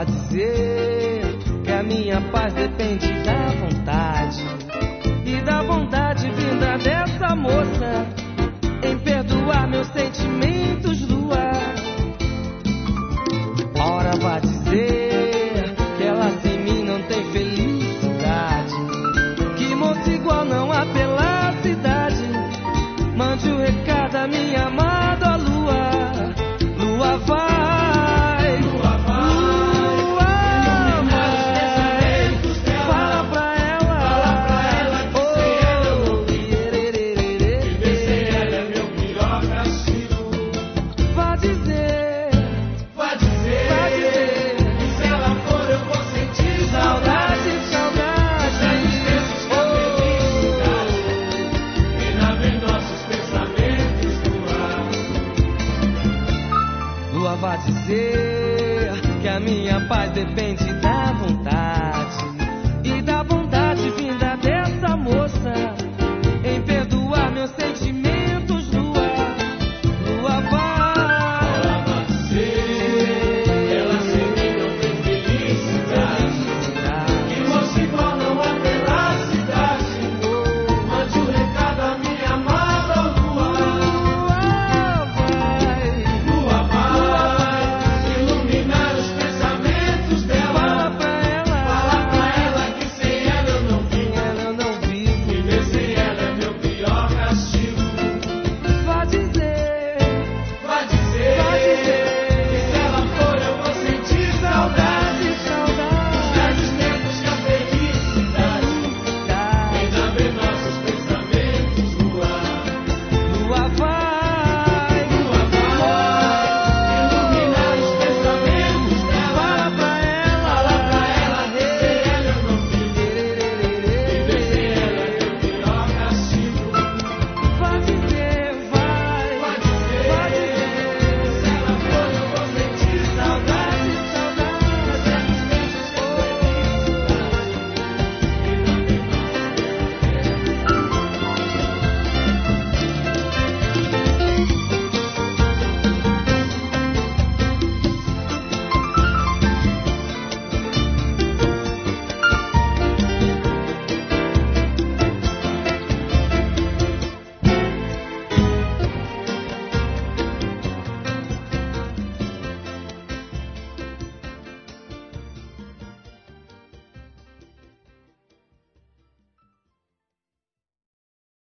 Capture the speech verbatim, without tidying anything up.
vá dizer que a minha paz depende da vontade e da bondade vinda dessa moça em perdoar meus sentimentos, lua. Ora vá dizer que ela sem mim não tem felicidade, que moço igual não há pela cidade. Mande o recado à minha amada lua. Lua vai, lua vai, lua vai. Fala pra ela, fala pra ela que oh, sem ela eu vou viver sem ela é meu pior castigo. Vá dizer, vá dizer, vá dizer que se ela for eu vou sentir saudade, saudade. Sem esqueças que a felicidade reina em nossos pensamentos no ar. Lua vá dizer que a minha paz depende